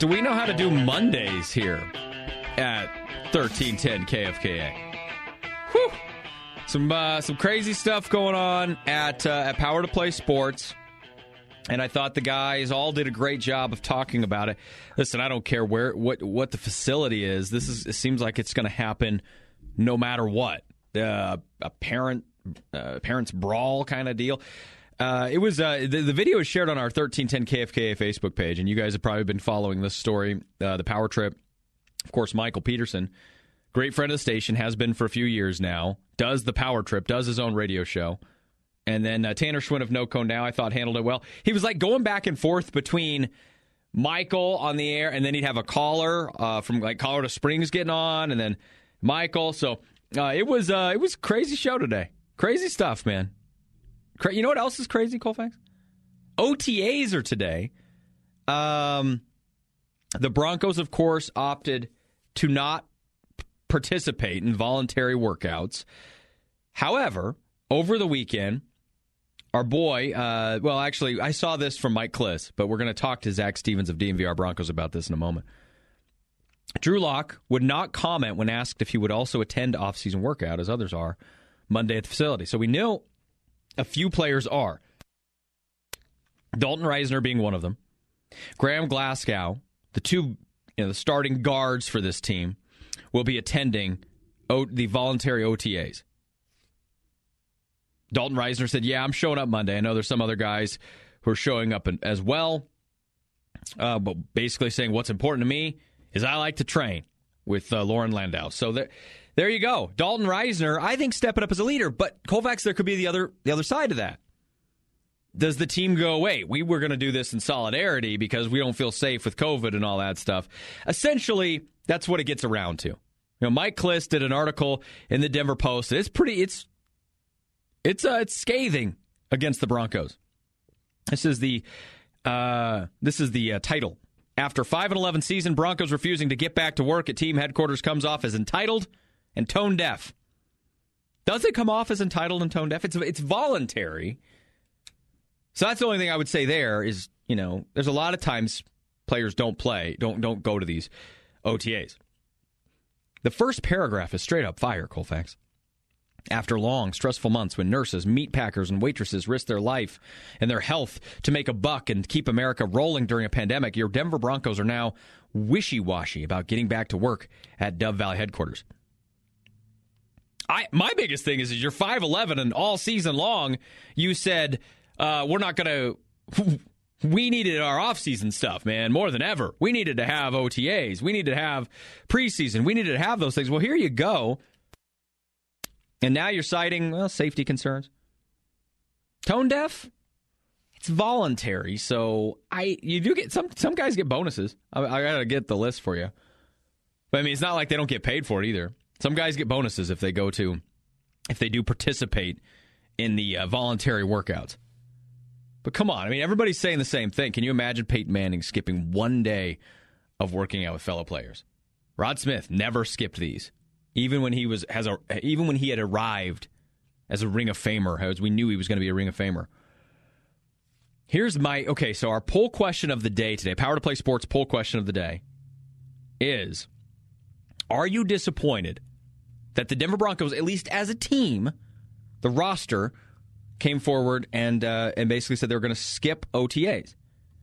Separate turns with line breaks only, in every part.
Do we know how to do Mondays here at 1310 KFKA? Whew. Some crazy stuff going on at Power to Play Sports. And I thought the guys all did a great job of talking about it. Listen, I don't care what the facility is. It seems like it's going to happen no matter what. A parents brawl kind of deal. It was the video is shared on our 1310 KFKA Facebook page, and you guys have probably been following this story. The Power Trip, of course, Michael Peterson, great friend of the station, has been for a few years now. Does the Power Trip, does his own radio show. And then Tanner Schwinn of No Cone Now, I thought, handled it well. He was like going back and forth between Michael on the air, and then he'd have a caller from like Colorado Springs getting on, and then Michael. So it was a crazy show today. Crazy stuff, man. You know what else is crazy, Colfax? OTAs are today. The Broncos, of course, opted to not participate in voluntary workouts. However, over the weekend, our boy, actually, I saw this from Mike Kliss, but we're going to talk to Zach Stevens of DNVR Broncos about this in a moment. Drew Lock would not comment when asked if he would also attend off-season workout, as others are, Monday at the facility. So we knew a few players are. Dalton Reisner being one of them. Graham Glasgow, the two the starting guards for this team, will be attending the voluntary OTAs. Dalton Reisner said, yeah, I'm showing up Monday. I know there's some other guys who are showing up as well. But basically saying what's important to me is I like to train with Lauren Landau. So there you go. Dalton Reisner, I think, stepping up as a leader. But Colfax, there could be the other side of that. Does the team go, wait, we were going to do this in solidarity because we don't feel safe with COVID and all that stuff? Essentially, that's what it gets around to. Mike Kliss did an article in the Denver Post. It's scathing against the Broncos. This is the title. After 5-11 season, Broncos refusing to get back to work at team headquarters comes off as entitled and tone deaf. Does it come off as entitled and tone deaf? It's voluntary. So that's the only thing I would say there is, there's a lot of times players don't go to these OTAs. The first paragraph is straight up fire, Colfax. After long, stressful months when nurses, meat packers, and waitresses risk their life and their health to make a buck and keep America rolling during a pandemic, your Denver Broncos are now wishy-washy about getting back to work at Dove Valley headquarters. My biggest thing is you're 5'11", and all season long you said, we're not going to... We needed our off-season stuff, man, more than ever. We needed to have OTAs. We needed to have preseason. We needed to have those things. Well, here you go. And now you're citing, safety concerns. Tone deaf? It's voluntary, so you do get some guys get bonuses. I got to get the list for you. But it's not like they don't get paid for it either. Some guys get bonuses if they do participate in the voluntary workouts. But come on, everybody's saying the same thing. Can you imagine Peyton Manning skipping one day of working out with fellow players? Rod Smith never skipped these, even when he had arrived as a Ring of Famer, as we knew he was going to be a Ring of Famer. So our poll question of the day today, Power to Play Sports poll question of the day, is: are you disappointed that the Denver Broncos, at least as a team, the roster, came forward and basically said they were going to skip OTAs?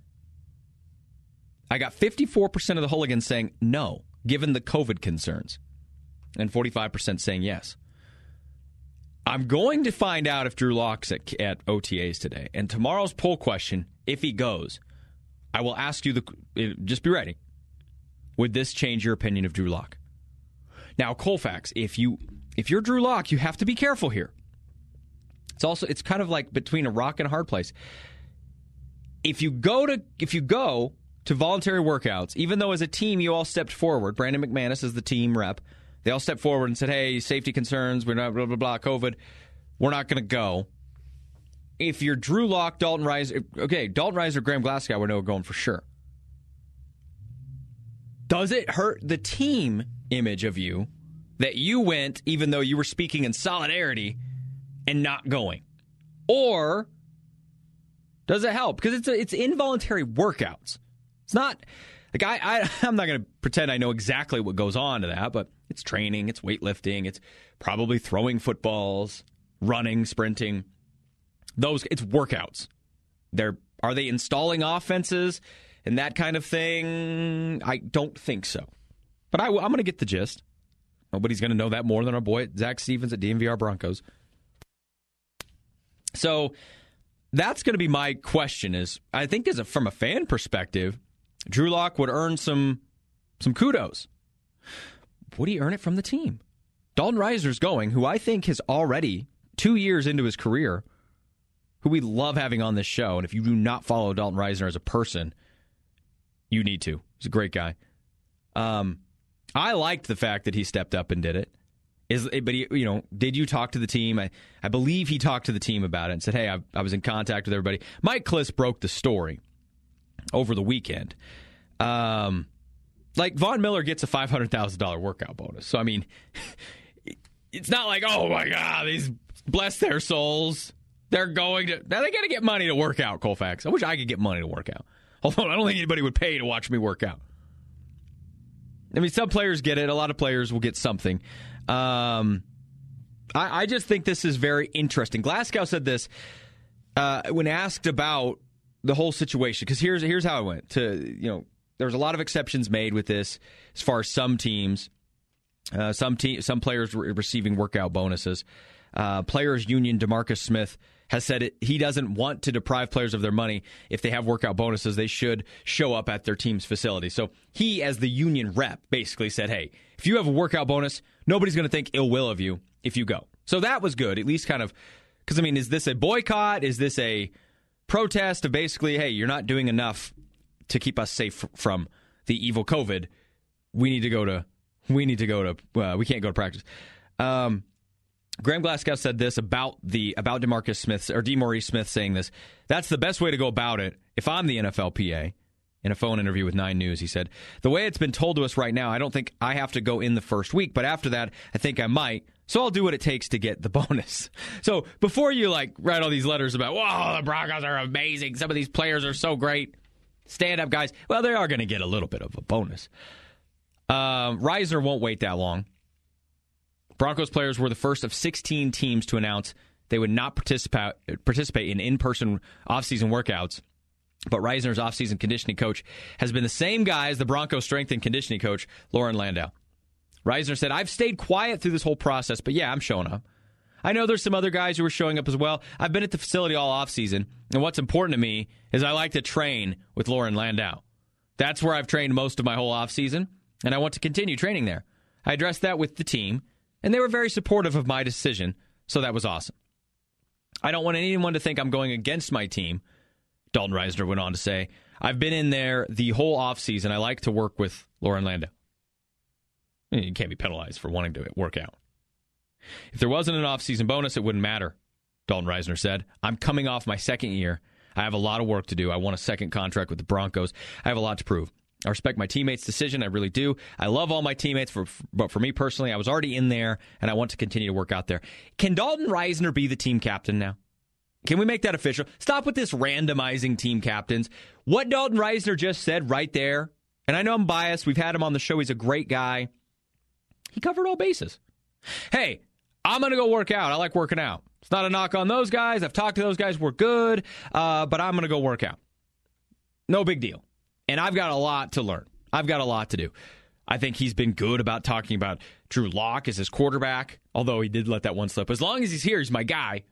I got 54% of the hooligans saying no, given the COVID concerns, and 45% saying yes. I'm going to find out if Drew Lock's at OTAs today. And tomorrow's poll question, if he goes, I will ask you just be ready. Would this change your opinion of Drew Lock? Now, Colfax, if you're Drew Lock, you have to be careful here. It's kind of like between a rock and a hard place. If you go to voluntary workouts, even though as a team you all stepped forward, Brandon McManus is the team rep, they all stepped forward and said, hey, safety concerns, we're not blah, blah, blah, COVID, we're not going to go. If you're Drew Lock, Dalton Reisner, Graham Glasgow, we know we're going for sure. Does it hurt the team image of you that you went, even though you were speaking in solidarity, and not going? Or does it help? Because it's involuntary workouts. It's not Like I'm not going to pretend I know exactly what goes on to that, but it's training, it's weightlifting, it's probably throwing footballs, running, sprinting. It's workouts. Are they installing offenses and that kind of thing? I don't think so. But I'm going to get the gist. Nobody's going to know that more than our boy Zach Stevens at DMVR Broncos. So that's going to be my question. I think from a fan perspective, Drew Lock would earn some kudos. Would he earn it from the team? Dalton Risner's going, who I think has already 2 years into his career, who we love having on this show. And if you do not follow Dalton Risner as a person, you need to. He's a great guy. I liked the fact that he stepped up and did it. But did you talk to the team? I believe he talked to the team about it and said, hey, I was in contact with everybody. Mike Klis broke the story over the weekend. Von Miller gets a $500,000 workout bonus. So, I mean, it's not like, oh, my God, these bless their souls. They got to get money to work out, Colfax. I wish I could get money to work out. Although I don't think anybody would pay to watch me work out. I mean, some players get it. A lot of players will get something. I just think this is very interesting. Glasgow said this when asked about the whole situation, because here's how it went. There's a lot of exceptions made with this as far as some teams. Some players were receiving workout bonuses. Players Union DeMarcus Smith has said he doesn't want to deprive players of their money. If they have workout bonuses, they should show up at their team's facility. So he, as the union rep, basically said, hey, if you have a workout bonus, nobody's going to think ill will of you if you go. So that was good, at least kind of, because, I mean, is this a boycott? Is this a protest of basically, hey, you're not doing enough to keep us safe from the evil COVID? We can't go to practice. Graham Glasgow said this about DeMarcus Smith, or DeMaurice Smith saying this. That's the best way to go about it. If I'm the NFLPA, in a phone interview with 9 News, he said, the way it's been told to us right now, I don't think I have to go in the first week, but after that, I think I might. So I'll do what it takes to get the bonus. So before you write all these letters about, whoa, the Broncos are amazing, some of these players are so great, stand up guys, well, they are going to get a little bit of a bonus. Risner won't wait that long. Broncos players were the first of 16 teams to announce they would not participate in in-person offseason workouts. But Risner's offseason conditioning coach has been the same guy as the Broncos strength and conditioning coach, Loren Landau. Risner said, I've stayed quiet through this whole process, but yeah, I'm showing up. I know there's some other guys who are showing up as well. I've been at the facility all offseason, and what's important to me is I like to train with Loren Landau. That's where I've trained most of my whole offseason, and I want to continue training there. I addressed that with the team, and they were very supportive of my decision, so that was awesome. I don't want anyone to think I'm going against my team, Dalton Risner went on to say. I've been in there the whole offseason. I like to work with Loren Landau. You can't be penalized for wanting to work out. If there wasn't an offseason bonus, it wouldn't matter, Dalton Risner said. I'm coming off my second year. I have a lot of work to do. I want a second contract with the Broncos. I have a lot to prove. I respect my teammates' decision. I really do. I love all my teammates, but for me personally, I was already in there, and I want to continue to work out there. Can Dalton Risner be the team captain now? Can we make that official? Stop with this randomizing team captains. What Dalton Risner just said right there, and I know I'm biased. We've had him on the show. He's a great guy. He covered all bases. Hey, I'm going to go work out. I like working out. It's not a knock on those guys. I've talked to those guys. We're good, but I'm going to go work out. No big deal. And I've got a lot to learn. I've got a lot to do. I think he's been good about talking about Drew Lock as his quarterback, although he did let that one slip. As long as he's here, he's my guy.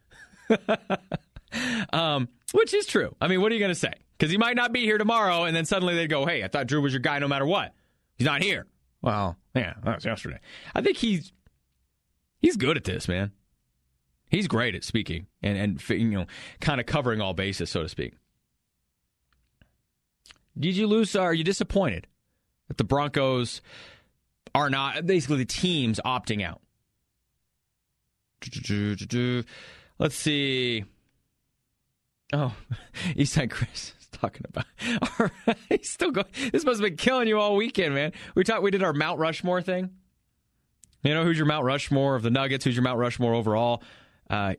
Which is true. I mean, what are you going to say? Because he might not be here tomorrow, and then suddenly they go, hey, I thought Drew was your guy no matter what. He's not here. Well, yeah, that was yesterday. I think he's good at this, man. He's great at speaking and kind of covering all bases, so to speak. Did you lose? Are you disappointed that the Broncos are not, basically the team's opting out? Let's see. Oh, Eastside Chris is talking about. All right, he's still going. This must have been killing you all weekend, man. We did our Mount Rushmore thing. You know who's your Mount Rushmore of the Nuggets? Who's your Mount Rushmore overall? Dan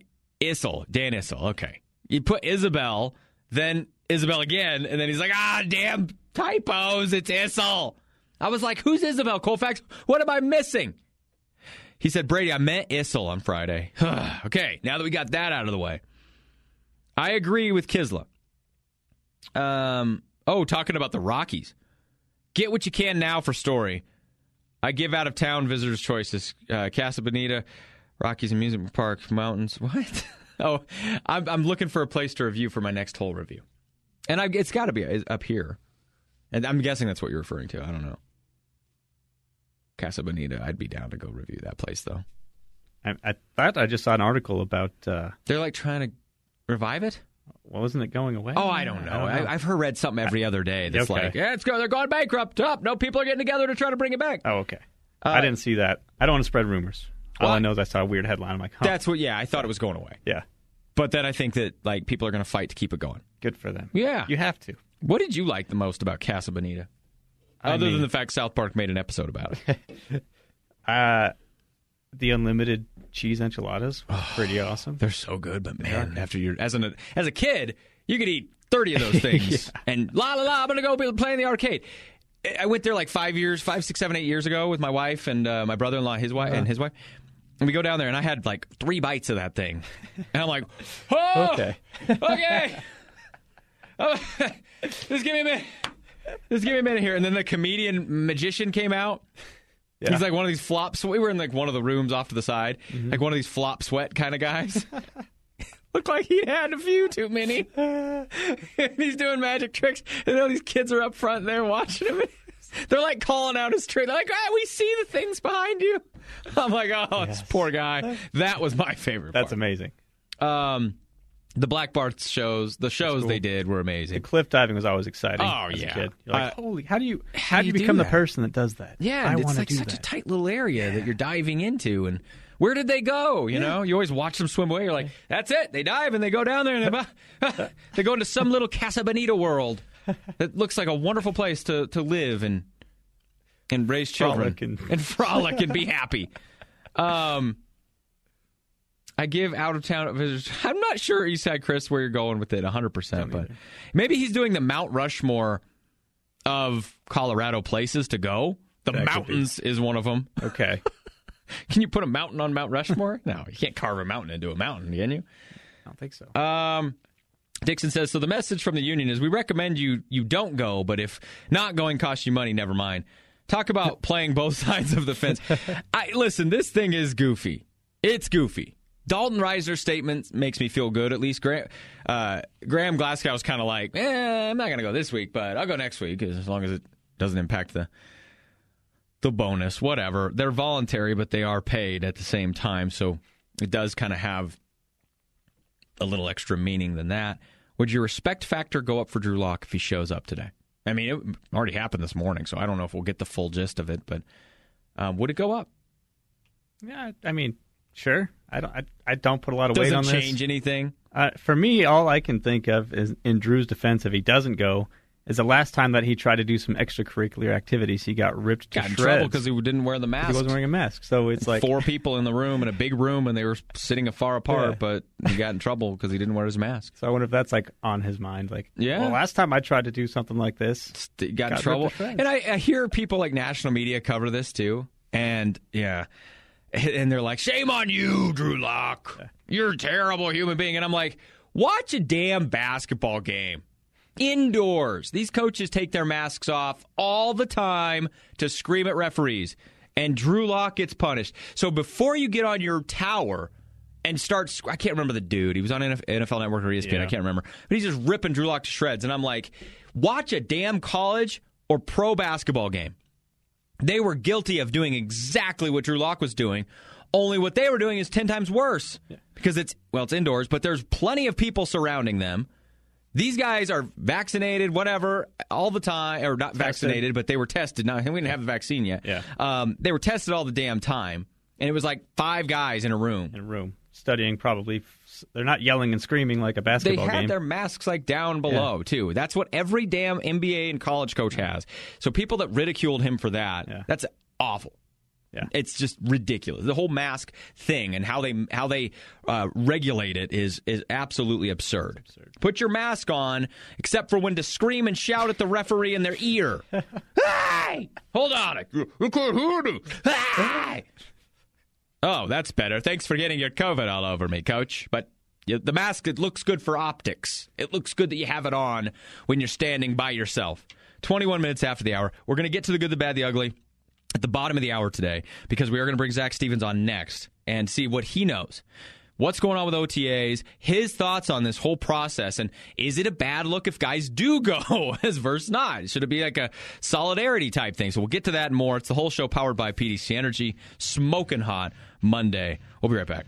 Issel. Okay, you put Isabel, then Isabel again, and then he's like, damn, typos. It's Issel. I was like, who's Isabel Colfax? What am I missing? He said, Brady, I meant Issel on Friday. Okay, now that we got that out of the way. I agree with Kisla. Talking about the Rockies. Get what you can now for Story. I give out-of-town visitors choices. Casa Bonita, Rockies Amusement Park, Mountains. What? I'm looking for a place to review for my next whole review. And it's got to be up here. And I'm guessing that's what you're referring to. I don't know. Casa Bonita, I'd be down to go review that place, though.
I thought I just saw an article about...
They're like trying to revive it?
Well, wasn't it going away?
Oh, I don't know. I've read something every other day that's like, they're going bankrupt. No, people are getting together to try to bring it back.
Oh, okay. I didn't see that. I don't want to spread rumors. All I know is I saw a weird headline. I'm like,
That's what, I thought it was going away.
Yeah.
But then I think that like people are going to fight to keep it going.
Good for them.
Yeah.
You have to.
What did you like the most about Casa Bonita? Other than the fact South Park made an episode about it.
The unlimited cheese enchiladas were pretty awesome.
They're so good, but man, after you're as a kid, you could eat 30 of those things and I'm gonna go play in the arcade. I went there like 5, 6, 7, 8 years ago with my wife and my brother-in-law, his wife, and his wife. And we go down there, and I had like 3 bites of that thing, and I'm like, okay. Just give me a minute here. And then the comedian magician came out. Yeah. He's like one of these flops. We were in like one of the rooms off to the side, like one of these flop sweat kind of guys. Looked like he had a few too many. He's doing magic tricks, and all these kids are up front there watching him. They're like calling out his trick. They're like, we see the things behind you. I'm like, this poor guy. That was my favorite part.
That's amazing.
The Black Bart shows, cool. They did were amazing.
The cliff diving was always exciting.
Oh,
as
yeah.
a kid. You're like, holy, how do you become the person that does that?
Yeah, it's like such a tight little area that you're diving into, and where did they go? You know, you always watch them swim away. You're like, that's it. They dive and they go down there and they go into some little Casa Bonita world that looks like a wonderful place to live and raise children and frolic and be happy. I give out-of-town visitors. I'm not sure, Eastside Chris, where you're going with it 100%, but maybe he's doing the Mount Rushmore of Colorado places to go. The mountains is one of them.
Okay.
Can you put a mountain on Mount Rushmore? No, you can't carve a mountain into a mountain, can you?
I don't think so.
Dixon says, so the message from the union is we recommend you don't go, but if not going costs you money, never mind. Talk about playing both sides of the fence. Listen, this thing is goofy. It's goofy. Dalton Reiser's statement makes me feel good, at least. Graham Glasgow's kind of like, I'm not going to go this week, but I'll go next week as long as it doesn't impact the bonus, whatever. They're voluntary, but they are paid at the same time, so it does kind of have a little extra meaning than that. Would your respect factor go up for Drew Lock if he shows up today? I mean, it already happened this morning, so I don't know if we'll get the full gist of it, but would it go up?
Yeah, I mean, sure. I don't put a lot of weight on this.
Doesn't change anything?
For me, all I can think of is, in Drew's defense, if he doesn't go, is the last time that he tried to do some extracurritular activities, he got ripped to shreds. Got in trouble
because he didn't wear the mask.
He wasn't wearing a mask. So it's like
4 people in the room, in a big room, and they were sitting far apart, but he got in trouble because he didn't wear his mask.
So I wonder if that's like on his mind. Like, well, last time I tried to do something like this,
got in trouble. And I hear people like national media cover this too. And and they're like, shame on you, Drew Lock. You're a terrible human being. And I'm like, watch a damn basketball game. Indoors. These coaches take their masks off all the time to scream at referees. And Drew Lock gets punished. So before you get on your tower and start, I can't remember the dude. He was on NFL Network or ESPN. I can't remember. But he's just ripping Drew Lock to shreds. And I'm like, watch a damn college or pro basketball game. They were guilty of doing exactly what Drew Lock was doing, only what they were doing is 10 times worse because it's indoors, but there's plenty of people surrounding them. These guys are vaccinated, whatever, all the time, or not vaccinated, but they were tested. We didn't have the vaccine yet.
Yeah.
They were tested all the damn time, and it was like 5 guys in a room.
Studying probably. They're not yelling and screaming like a basketball game.
They had their masks like down below, too. That's what every damn NBA and college coach has. So people that ridiculed him for that, that's awful.
Yeah.
It's just ridiculous. The whole mask thing and how they regulate it is absolutely absurd. Put your mask on, except for when to scream and shout at the referee in their ear. Hey! Hold on. I can't hear you. Hey! Oh, that's better. Thanks for getting your COVID all over me, Coach. But the mask, it looks good for optics. It looks good that you have it on when you're standing by yourself. 21 minutes after the hour. We're going to get to the good, the bad, the ugly at the bottom of the hour today, because we are going to bring Zach Stevens on next and see what he knows. What's going on with OTAs, his thoughts on this whole process, and is it a bad look if guys do go as versus not? Should it be like a solidarity type thing? So we'll get to that and more. It's the whole show powered by PDC Energy, smoking hot Monday. We'll be right back.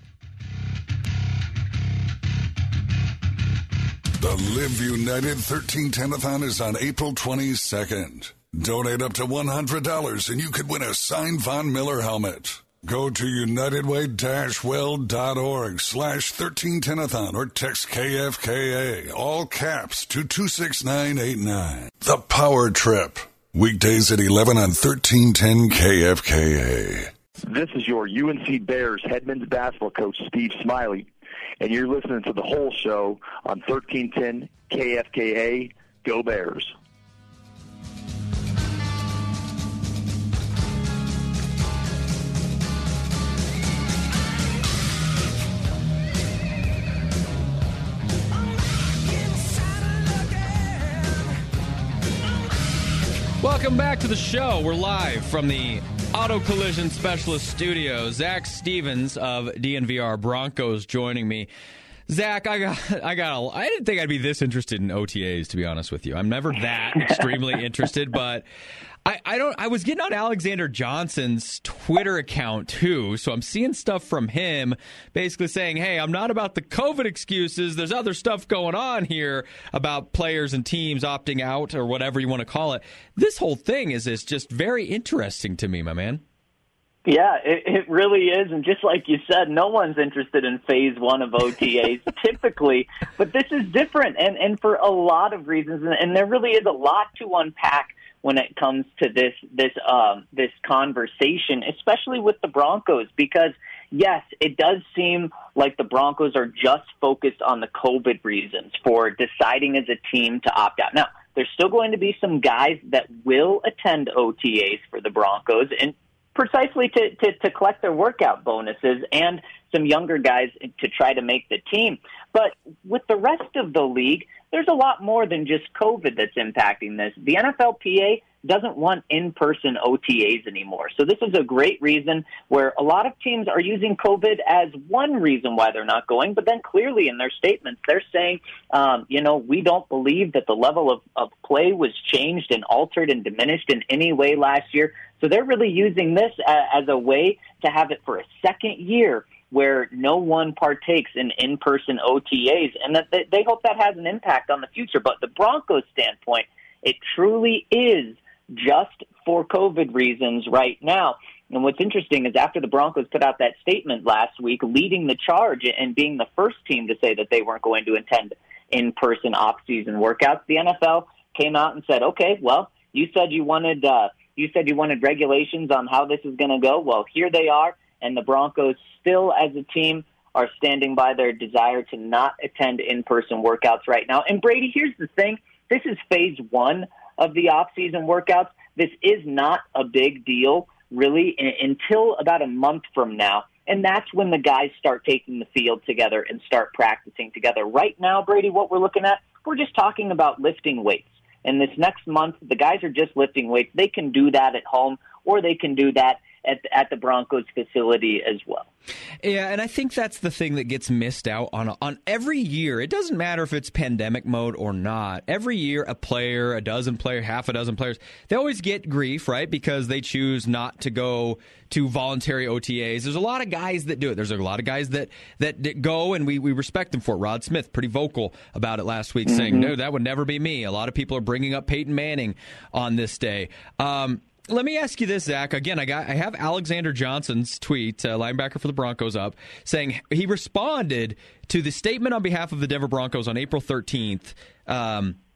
The Live United 1310-a-thon is on April 22nd. Donate up to $100 and you could win a signed Von Miller helmet. Go to unitedway-well.org/1310-a-thon or text KFKA, all caps, to 26989. The Power Trip. Weekdays at 11 on 1310 KFKA.
This is your UNC Bears head men's basketball coach, Steve Smiley, and you're listening to the whole show on 1310 KFKA. Go Bears.
Welcome back to the show. We're live from the Auto Collision Specialist Studio. Zach Stevens of DNVR Broncos joining me. Zach, I didn't think I'd be this interested in OTAs, to be honest with you. I'm never that extremely interested, but I was getting on Alexander Johnson's Twitter account too, so I'm seeing stuff from him basically saying, hey, I'm not about the COVID excuses. There's other stuff going on here about players and teams opting out or whatever you want to call it. This whole thing is just very interesting to me, my man.
Yeah, it really is. And just like you said, no one's interested in phase one of OTAs typically, but this is different and for a lot of reasons. And there really is a lot to unpack when it comes to this conversation, especially with the Broncos, because yes, it does seem like the Broncos are just focused on the COVID reasons for deciding as a team to opt out. Now, there's still going to be some guys that will attend OTAs for the Broncos, and precisely to collect their workout bonuses, and some younger guys to try to make the team. But with the rest of the league, there's a lot more than just COVID that's impacting this. The NFLPA doesn't want in-person OTAs anymore. So this is a great reason where a lot of teams are using COVID as one reason why they're not going, but then clearly in their statements, they're saying, we don't believe that the level of play was changed and altered and diminished in any way last year. So they're really using this as a way to have it for a second year where no one partakes in in-person OTAs, and that they hope that has an impact on the future. But the Broncos' standpoint, it truly is just for COVID reasons right now. And what's interesting is after the Broncos put out that statement last week, leading the charge and being the first team to say that they weren't going to attend in-person off-season workouts, the NFL came out and said, okay, well, you said you wanted regulations on how this is going to go. Well, here they are, and the Broncos still, as a team, are standing by their desire to not attend in-person workouts right now. And Brady, here's the thing. This is phase one of the off-season workouts. This is not a big deal, really, until about a month from now. And that's when the guys start taking the field together and start practicing together. Right now, Brady, what we're looking at, we're just talking about lifting weights. And this next month, the guys are just lifting weights. They can do that at home, or they can do that at the Broncos facility as well.
Yeah, and I think that's the thing that gets missed out on every year. It doesn't matter if it's pandemic mode or not. Every year, a player, a dozen players, half a dozen players, they always get grief, right, because they choose not to go to voluntary OTAs. There's a lot of guys that do it. There's a lot of guys that go, and we respect them for it. Rod Smith, pretty vocal about it last week, saying, no, that would never be me. A lot of people are bringing up Peyton Manning on this day. Let me ask you this, Zach. Again, I have Alexander Johnson's tweet, linebacker for the Broncos, up, saying he responded to the statement on behalf of the Denver Broncos on April 13th. And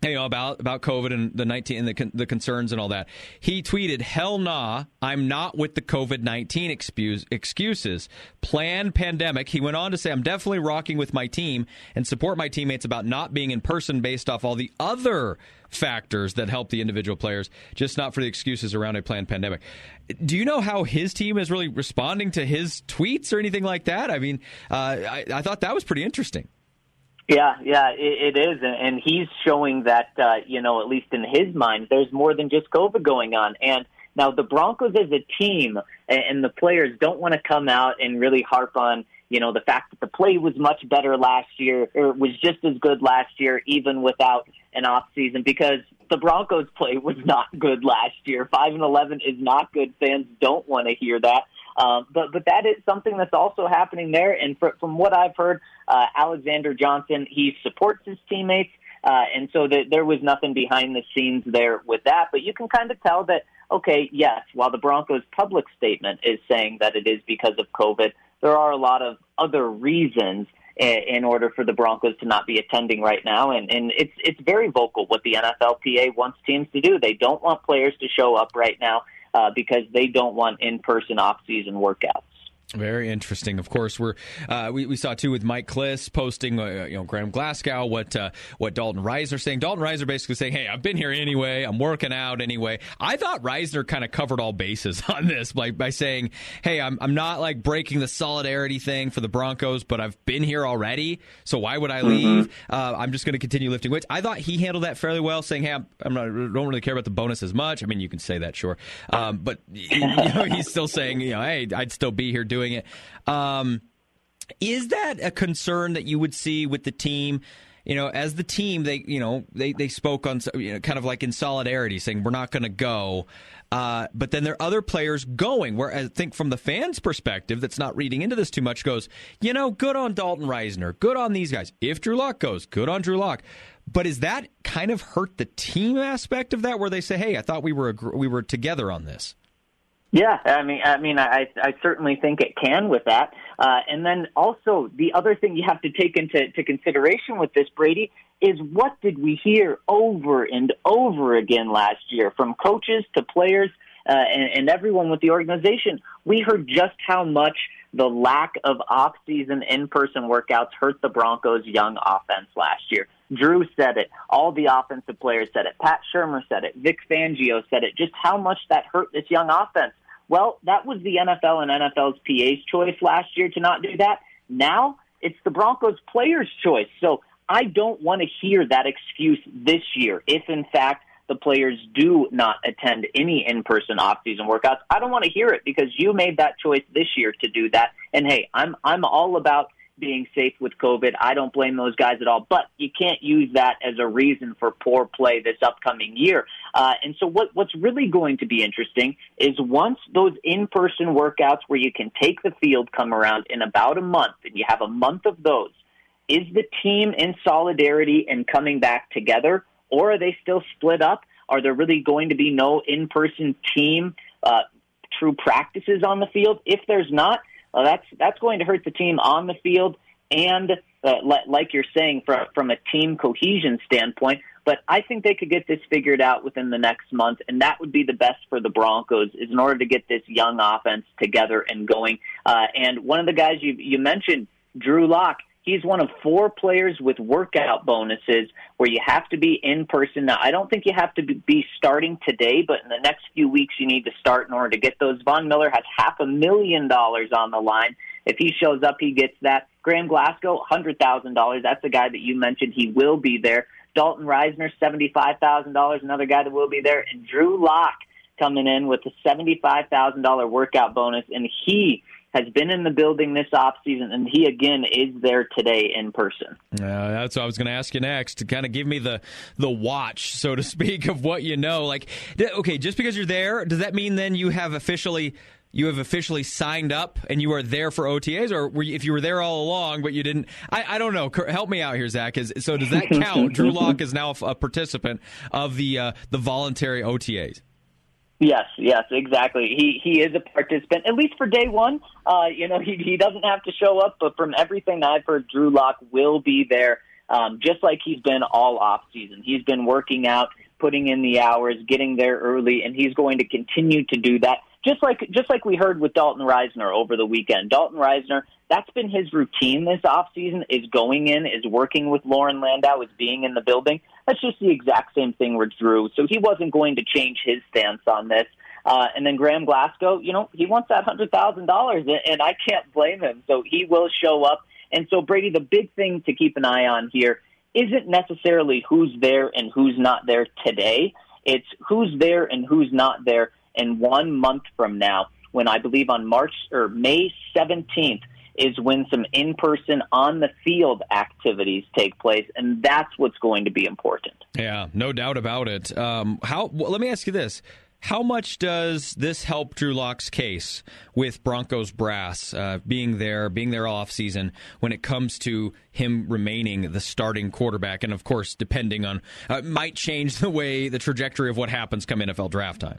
about COVID and the 19 and the concerns and all that. He tweeted, "Hell nah, I'm not with the COVID-19 excuses. Planned pandemic." He went on to say, "I'm definitely rocking with my team and support my teammates about not being in person based off all the other factors that help the individual players, just not for the excuses around a planned pandemic." Do you know how his team is really responding to his tweets or anything like that? I mean, I thought that was pretty interesting.
Yeah, it is, and he's showing that, at least in his mind, there's more than just COVID going on. And now the Broncos as a team and the players don't want to come out and really harp on, the fact that the play was much better last year, or was just as good last year, even without an off season, because the Broncos play was not good last year. 5-11 is not good. Fans don't want to hear that. But that is something that's also happening there. And from what I've heard, Alexander Johnson, he supports his teammates. And so there was nothing behind the scenes there with that. But you can kind of tell that, okay, yes, while the Broncos' public statement is saying that it is because of COVID, there are a lot of other reasons in order for the Broncos to not be attending right now. And it's very vocal what the NFLPA wants teams to do. They don't want players to show up right now because they don't want in-person off-season workouts.
Very interesting. Of course, we saw too with Mike Klis posting, Graham Glasgow, what Dalton Risner saying. Dalton Risner basically saying, "Hey, I've been here anyway. I'm working out anyway." I thought Risner kind of covered all bases on this, like by saying, "Hey, I'm not like breaking the solidarity thing for the Broncos, but I've been here already, so why would I leave? I'm just going to continue lifting weights." I thought he handled that fairly well, saying, "Hey, I don't really care about the bonus as much." I mean, you can say that, sure, but he's still saying, "Hey, I'd still be here doing it." Is that a concern that you would see with the team? As the team, they spoke on kind of like in solidarity, saying we're not going to go. But then there are other players going, where I think from the fans' perspective that's not reading into this too much goes, good on Dalton Risner, good on these guys. If Drew Lock goes, good on Drew Lock. But is that kind of hurt the team aspect of that, where they say, "Hey, I thought we were together on this"?
Yeah, I mean, I certainly think it can with that. And then also the other thing you have to take into consideration with this, Brady, is what did we hear over and over again last year from coaches to players and everyone with the organization? We heard just how much the lack of off-season in-person workouts hurt the Broncos' young offense last year. Drew said it. All the offensive players said it. Pat Shurmur said it. Vic Fangio said it. Just how much that hurt this young offense. Well, that was the NFL and NFL's PA's choice last year to not do that. Now it's the Broncos players' choice. So I don't want to hear that excuse this year if, in fact, the players do not attend any in-person off-season workouts. I don't want to hear it because you made that choice this year to do that. And, hey, I'm all about being safe with COVID. I don't blame those guys at all. But you can't use that as a reason for poor play this upcoming year. And so what's really going to be interesting is once those in-person workouts where you can take the field come around in about a month, and you have a month of those, is the team in solidarity and coming back together, or are they still split up? Are there really going to be no in-person team true practices on the field? If there's not, that's going to hurt the team on the field and, like you're saying, from a team cohesion standpoint. But I think they could get this figured out within the next month, and that would be the best for the Broncos is in order to get this young offense together and going. And one of the guys you mentioned, Drew Lock, he's one of 4 players with workout bonuses where you have to be in person. Now, I don't think you have to be starting today, but in the next few weeks you need to start in order to get those. Von Miller has $500,000 on the line. If he shows up, he gets that. Graham Glasgow, $100,000. That's the guy that you mentioned. He will be there. Dalton Risner, $75,000, another guy that will be there. And Drew Lock coming in with a $75,000 workout bonus, and he has been in the building this offseason, and he, again, is there today in person.
That's what I was going to ask you next, to kind of give me the watch, so to speak, of what you know. Like, okay, just because you're there, does that mean then you have officially signed up and you are there for OTAs? Or if you were there all along but you didn't? I don't know. Help me out here, Zach. So does that count? Drew Lock is now a participant of the voluntary OTAs.
Yes, exactly. He is a participant, at least for day one. He doesn't have to show up, but from everything I've heard, Drew Lock will be there just like he's been all offseason. He's been working out, putting in the hours, getting there early, and he's going to continue to do that. Just like we heard with Dalton Reisner over the weekend. Dalton Reisner, that's been his routine this offseason, is going in, is working with Lauren Landau, is being in the building. That's just the exact same thing with Drew. So he wasn't going to change his stance on this. And then Graham Glasgow, he wants that $100,000, and I can't blame him. So he will show up. And so, Brady, the big thing to keep an eye on here isn't necessarily who's there and who's not there today. It's who's there and who's not there in 1 month from now, when I believe on May 17th is when some in-person on-the-field activities take place, and that's what's going to be important.
Yeah, no doubt about it. Let me ask you this. How much does this help Drew Lock's case with Broncos brass being there off season when it comes to him remaining the starting quarterback? And, of course, depending on might change the trajectory of what happens come NFL draft time.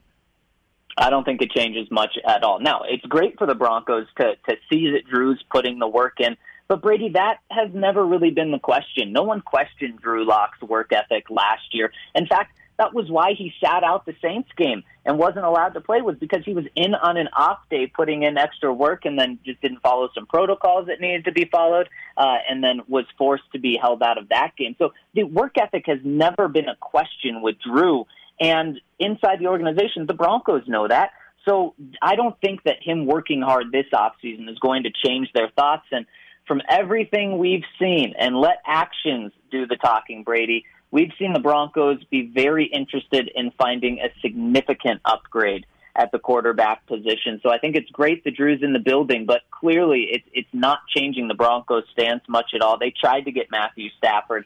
I don't think it changes much at all. Now, it's great for the Broncos to see that Drew's putting the work in. But, Brady, that has never really been the question. No one questioned Drew Lock's work ethic last year. In fact, that was why he sat out the Saints game and wasn't allowed to play, was because he was in on an off day putting in extra work and then just didn't follow some protocols that needed to be followed and then was forced to be held out of that game. So the work ethic has never been a question with Drew. And inside the organization, the Broncos know that. So I don't think that him working hard this offseason is going to change their thoughts. And from everything we've seen, and let actions do the talking, Brady, we've seen the Broncos be very interested in finding a significant upgrade at the quarterback position. So I think it's great that Drew's in the building, but clearly it's not changing the Broncos' stance much at all. They tried to get Matthew Stafford.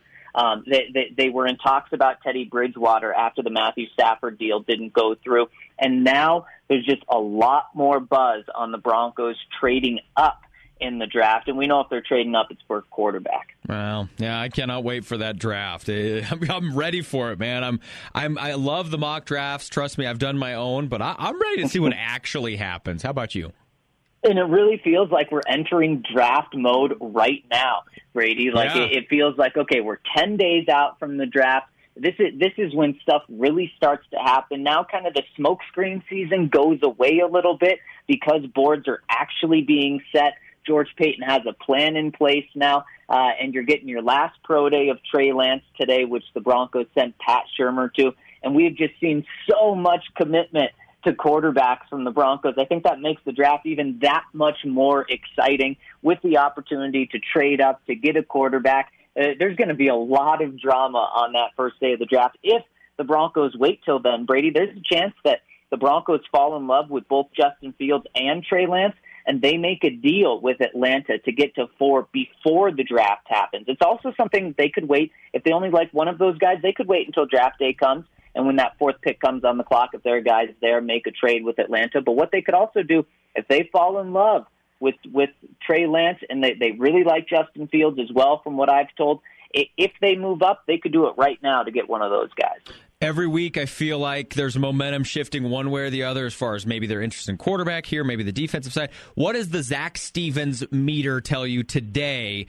They were in talks about Teddy Bridgewater after the Matthew Stafford deal didn't go through. And now there's just a lot more buzz on the Broncos trading up in the draft, and we know if they're trading up, it's for a quarterback.
Well, yeah, I cannot wait for that draft. I'm ready for it, man. I love the mock drafts. Trust me, I've done my own, but I'm ready to see what actually happens. How about you?
And it really feels like we're entering draft mode right now, Brady. It feels like, okay, we're 10 days out from the draft. This is when stuff really starts to happen. Now kind of the smokescreen season goes away a little bit because boards are actually being set. George Paton has a plan in place now, and you're getting your last pro day of Trey Lance today, which the Broncos sent Pat Shurmur to. And we've just seen so much commitment to quarterbacks from the Broncos. I think that makes the draft even that much more exciting with the opportunity to trade up, to get a quarterback. There's going to be a lot of drama on that first day of the draft. If the Broncos wait till then, Brady, there's a chance that the Broncos fall in love with both Justin Fields and Trey Lance, and they make a deal with Atlanta to get to 4 before the draft happens. It's also something they could wait. If they only like one of those guys, they could wait until draft day comes, and when that 4th pick comes on the clock, if there are guys there, make a trade with Atlanta. But what they could also do, if they fall in love with Trey Lance, and they really like Justin Fields as well, from what I've told, if they move up, they could do it right now to get one of those guys.
Every week I feel like there's momentum shifting one way or the other as far as maybe their interest in quarterback here, maybe the defensive side. What does the Zach Stevens meter tell you today,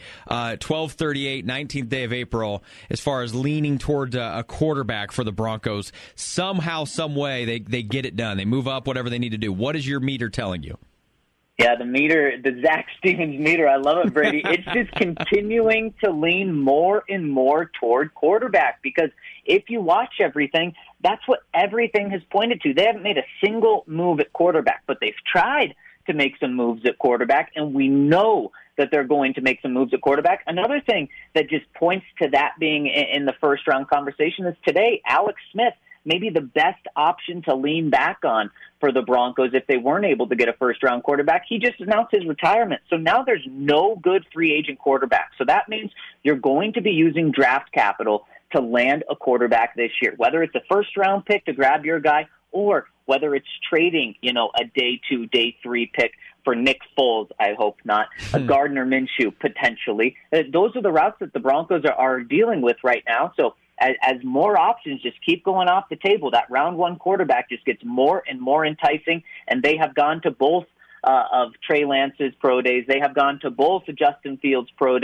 12/38, 19th day of April, as far as leaning toward a quarterback for the Broncos? Somehow, some way, they get it done. They move up, whatever they need to do. What is your meter telling you?
Yeah, the Zach Stevens meter, I love it, Brady. It's just continuing to lean more and more toward quarterback, because if you watch everything, that's what everything has pointed to. They haven't made a single move at quarterback, but they've tried to make some moves at quarterback, and we know that they're going to make some moves at quarterback. Another thing that just points to that being in the first-round conversation is today, Alex Smith, maybe the best option to lean back on for the Broncos if they weren't able to get a first-round quarterback. He just announced his retirement. So now there's no good free agent quarterback. So that means you're going to be using draft capital to land a quarterback this year, whether it's a first-round pick to grab your guy or whether it's trading, a day 2, day 3 pick for Nick Foles, I hope not, a Gardner Minshew potentially. Those are the routes that the Broncos are dealing with right now. So as more options just keep going off the table, that round 1 quarterback just gets more and more enticing, and they have gone to both of Trey Lance's pro days. They have gone to both of Justin Fields' pro days.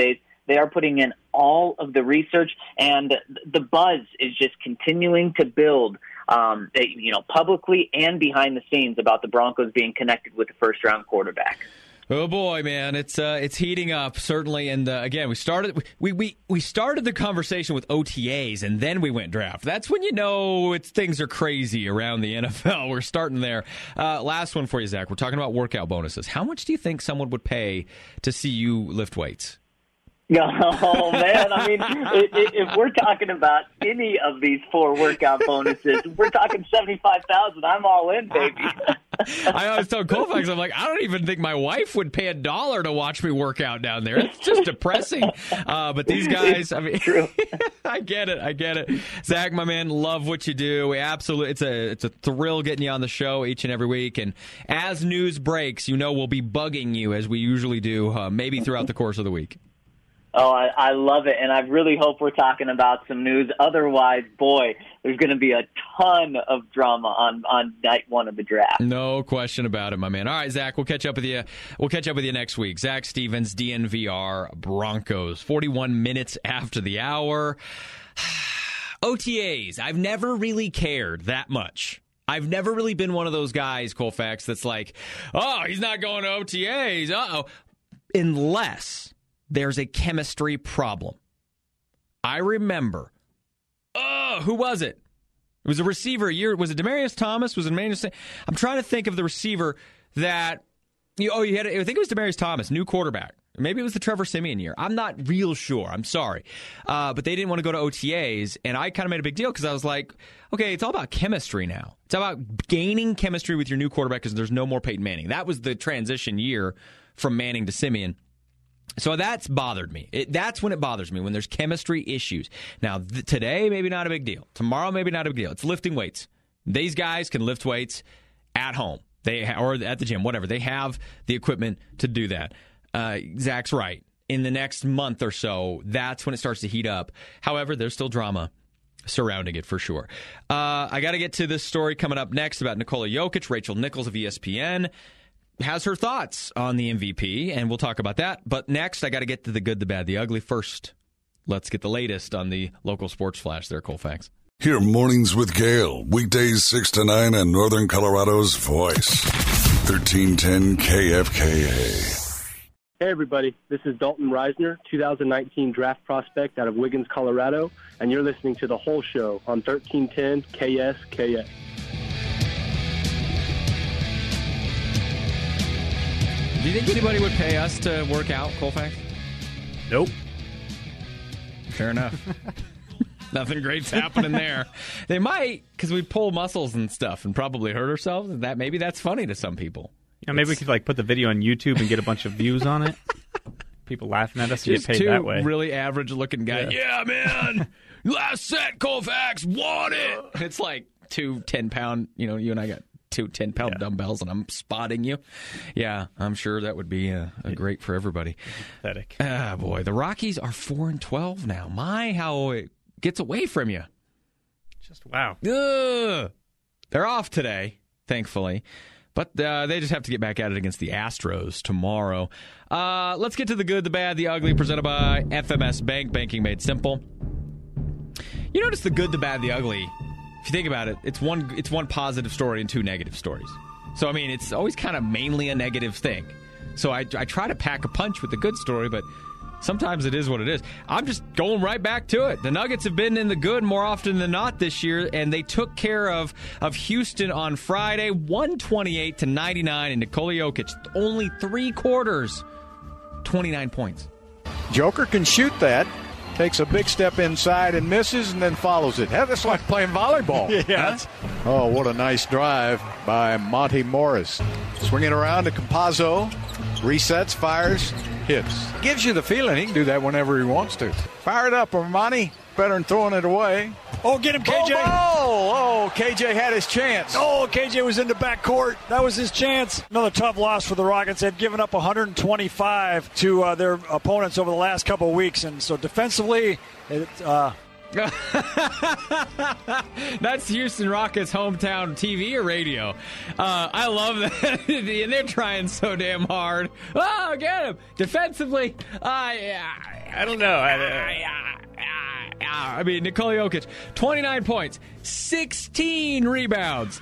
They are putting in all of the research, and the buzz is just continuing to build, publicly and behind the scenes about the Broncos being connected with the first-round quarterback.
Oh boy, man, it's heating up certainly, and again, we started the conversation with OTAs, and then we went draft. That's when you know things are crazy around the NFL. We're starting there. Last one for you, Zach. We're talking about workout bonuses. How much do you think someone would pay to see you lift weights?
Oh, man. I mean, if we're talking about any of these 4 workout bonuses, we're talking $75,000. I'm all in, baby.
I always tell Colfax, I'm like, I don't even think my wife would pay $1 to watch me work out down there. It's just depressing. But these guys, I mean, I get it. Zach, my man, love what you do. It's a thrill getting you on the show each and every week. And as news breaks, we'll be bugging you as we usually do, maybe throughout the course of the week.
Oh, I love it, and I really hope we're talking about some news. Otherwise, boy, there's going to be a ton of drama on night 1 of the draft.
No question about it, my man. All right, Zach, we'll catch up with you. We'll catch up with you next week. Zach Stevens, DNVR Broncos. 41 minutes after the hour. OTAs. I've never really cared that much. I've never really been one of those guys, Colfax, that's like, oh, he's not going to OTAs. Uh-oh. Unless there's a chemistry problem. I remember. Who was it? It was a receiver. Was it Demaryius Thomas? Was it Emmanuel? I'm trying to think of the receiver that. I think it was Demaryius Thomas, new quarterback. Maybe it was the Trevor Siemian year. I'm not real sure. I'm sorry. But they didn't want to go to OTAs, and I kind of made a big deal because I was like, okay, it's all about chemistry now. It's about gaining chemistry with your new quarterback because there's no more Peyton Manning. That was the transition year from Manning to Siemian. So that's bothered me. That's when it bothers me, when there's chemistry issues. Now, today, maybe not a big deal. Tomorrow, maybe not a big deal. It's lifting weights. These guys can lift weights at home or at the gym, whatever. They have the equipment to do that. Zach's right. In the next month or so, that's when it starts to heat up. However, there's still drama surrounding it for sure. I got to get to this story coming up next about Nikola Jokic. Rachel Nichols of ESPN has her thoughts on the MVP, and we'll talk about that. But next, I got to get to the good, the bad, the ugly. First, let's get the latest on the local sports flash there, Colfax.
Hear Mornings with Gale, weekdays 6 to 9 on Northern Colorado's Voice, 1310 KFKA.
Hey, everybody. This is Dalton Reisner, 2019 draft prospect out of Wiggins, Colorado, and you're listening to The Whole Show on 1310 KSKA.
Do you think anybody would pay us to work out, Colfax?
Nope.
Fair enough. Nothing great's happening there. They might, because we pull muscles and stuff and probably hurt ourselves. And maybe that's funny to some people.
Maybe we could put the video on YouTube and get a bunch of views on it. People laughing at us and get paid that way.
Really average-looking guys. Yeah, man. Last set, Colfax. Want it. It's like 2 10-pound, you and I got 2 10-pound dumbbells, and I'm spotting you. Yeah, I'm sure that would be great for everybody.
Pathetic.
Ah, boy. The Rockies are 4-12 now. My, how it gets away from you.
Just wow.
Ugh. They're off today, thankfully. But they just have to get back at it against the Astros tomorrow. Let's get to the good, the bad, the ugly, presented by FMS Bank. Banking made simple. You notice the good, the bad, the ugly. If you think about it, it's one positive story and 2 negative stories. So, I mean, it's always kind of mainly a negative thing. So I try to pack a punch with the good story, but sometimes it is what it is. I'm just going right back to it. The Nuggets have been in the good more often than not this year, and they took care of Houston on Friday, 128-99, and Nikola Jokic, only 3 quarters, 29 points.
Joker can shoot that. Takes a big step inside and misses and then follows it. That's like playing volleyball.
Yeah.
Huh? Oh, what a nice drive by Monty Morris. Swinging around to Campazzo. Resets, fires, hits. Gives you the feeling he can do that whenever he wants to. Fire it up, Monty. Better than throwing it away.
Oh, get him, KJ.
Oh, KJ had his chance.
Oh, KJ was in the backcourt. That was his chance. Another tough loss for the Rockets. They've given up 125 to their opponents over the last couple of weeks. And so defensively,
That's Houston Rockets' hometown TV or radio. I love that. And they're trying so damn hard. Oh, get him. Defensively, I don't know. I mean, Nikola Jokic, 29 points, 16 rebounds,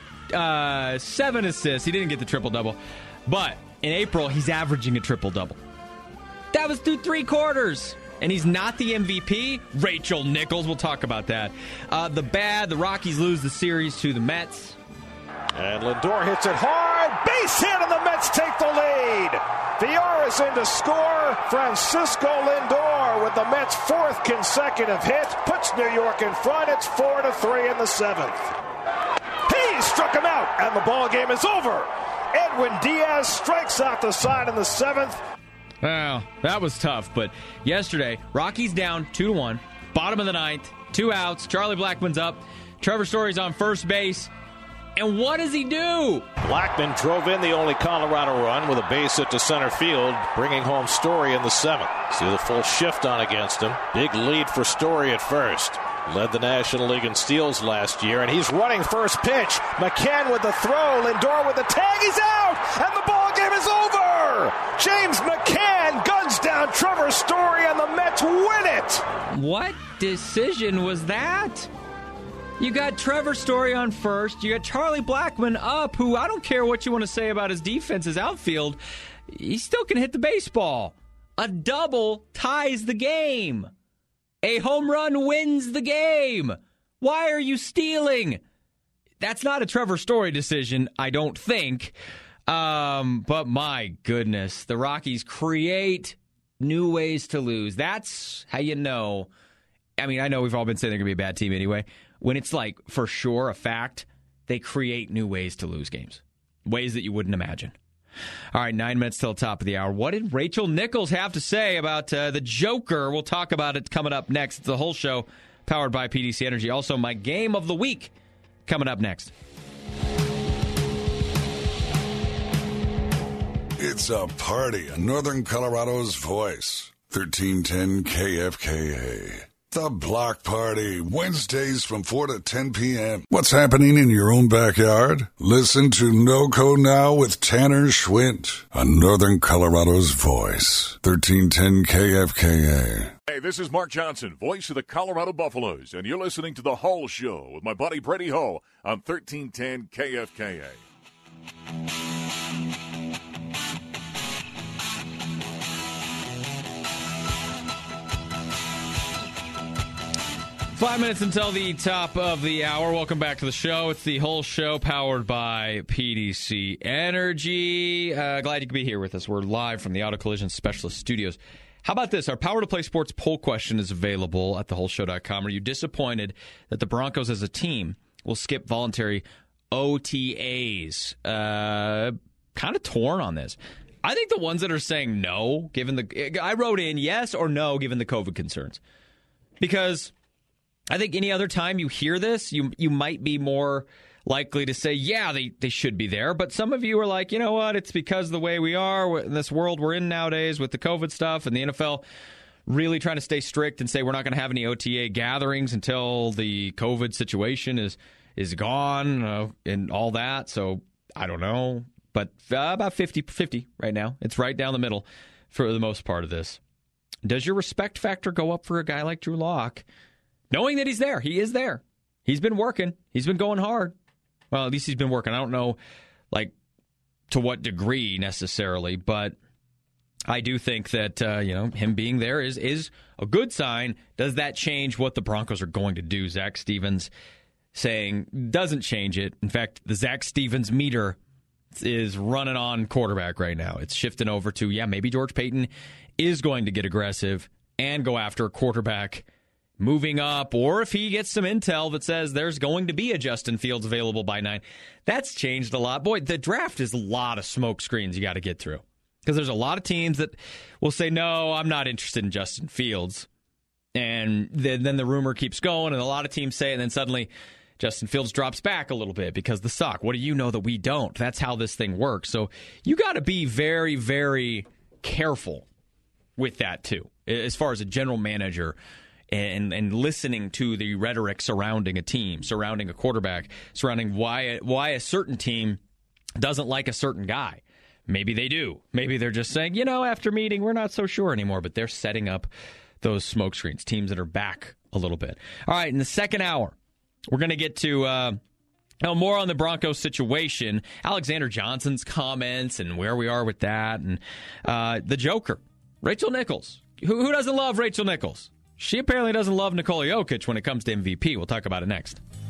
7 assists. He didn't get the triple-double. But in April, he's averaging a triple-double. That was through 3 quarters. And he's not the MVP. Rachel Nichols, we'll talk about that. The Rockies lose the series to the Mets.
And Lindor hits it hard. Base hit, and the Mets take the lead. Fiores in to score. Francisco Lindor with the Mets' 4th consecutive hit puts New York in front. It's 4-3 in the 7th. He struck him out, and the ball game is over. Edwin Diaz strikes out the side in the 7th.
Well, that was tough, but yesterday, Rockies down 2-1, bottom of the 9th, 2 outs, Charlie Blackmon's up, Trevor Story's on first base, and what does he do?
Blackmon drove in the only Colorado run with a base hit to center field, bringing home Story in the 7th. See the full shift on against him. Big lead for Story at first. Led the National League in steals last year, and he's running first pitch. McCann with the throw, Lindor with the tag, he's out, and the ball game is over! James McCann guns down Trevor Story, and the Mets win it!
What decision was that? You got Trevor Story on first, you got Charlie Blackmon up, who I don't care what you want to say about his defense, his outfield, he still can hit the baseball. A double ties the game. A home run wins the game. Why are you stealing? That's not a Trevor Story decision, I don't think. But my goodness, the Rockies create new ways to lose. That's how you know. I mean, I know we've all been saying they're going to be a bad team anyway. When it's like, for sure, a fact, they create new ways to lose games. Ways that you wouldn't imagine. All right, 9 minutes till top of the hour. What did Rachel Nichols have to say about the Joker? We'll talk about it coming up next. It's the whole show powered by PDC Energy. Also, my game of the week coming up next.
It's a party in Northern Colorado's voice. 1310 KFKA. The Block Party, Wednesdays from 4 to 10 p.m. What's happening in your own backyard? Listen to NoCo Now with Tanner Schwint on Northern Colorado's voice. 1310 KFKA.
Hey, this is Mark Johnson, voice of the Colorado Buffaloes, and you're listening to The Hull Show with my buddy Brady Ho on 1310 KFKA.
5 minutes until the top of the hour. Welcome back to the show. It's the whole show powered by PDC Energy. Glad you could be here with us. We're live from the Auto Collision Specialist Studios. How about this? Our Power to Play Sports poll question is available at thewholeshow.com. Are you disappointed that the Broncos as a team will skip voluntary OTAs? Kind of torn on this. I think the ones that are saying no, given the... I wrote in yes or no, given the COVID concerns. Because... I think any other time you hear this, you might be more likely to say, yeah, they should be there. But some of you are like, you know what, it's because of the way we are in this world we're in nowadays with the COVID stuff and the NFL really trying to stay strict and say we're not going to have any OTA gatherings until the COVID situation is gone and all that. So I don't know. But about 50-50 right now. It's right down the middle for the most part of this. Does your respect factor go up for a guy like Drew Lock? Knowing that he's there. He is there. He's been working. He's been going hard. Well, at least he's been working. I don't know, like, to what degree necessarily, but I do think that, him being there is a good sign. Does that change what the Broncos are going to do? Zach Stevens saying doesn't change it. In fact, the Zach Stevens meter is running on quarterback right now. It's shifting over to, maybe George Paton is going to get aggressive and go after a quarterback moving up, or if he gets some intel that says there's going to be a Justin Fields available by 9. That's changed a lot. Boy, the draft is a lot of smoke screens you got to get through. Because there's a lot of teams that will say, no, I'm not interested in Justin Fields. And then the rumor keeps going, and a lot of teams say it, and then suddenly Justin Fields drops back a little bit because the stock. What do you know that we don't? That's how this thing works. So you got to be very, very careful with that, too, as far as a general manager and listening to the rhetoric surrounding a team, surrounding a quarterback, surrounding why a certain team doesn't like a certain guy. Maybe they do. Maybe they're just saying, after meeting, we're not so sure anymore. But they're setting up those smoke screens, teams that are back a little bit. All right, in the second hour, we're going to get to more on the Broncos situation, Alexander Johnson's comments and where we are with that, and the Joker, Rachel Nichols. Who doesn't love Rachel Nichols? She apparently doesn't love Nikola Jokic when it comes to MVP. We'll talk about it next.